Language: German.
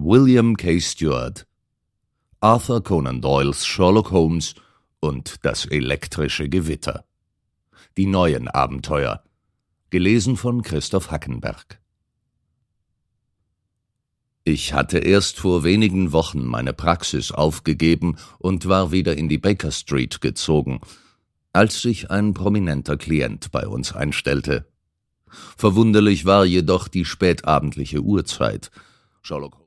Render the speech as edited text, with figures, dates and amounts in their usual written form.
William K. Stewart. Arthur Conan Doyles Sherlock Holmes und das elektrische Gewitter. Die neuen Abenteuer. Gelesen von Christoph Hackenberg. Ich hatte erst vor wenigen Wochen meine Praxis aufgegeben und war wieder in die Baker Street gezogen, als sich ein prominenter Klient bei uns einstellte. Verwunderlich war jedoch die spätabendliche Uhrzeit. Sherlock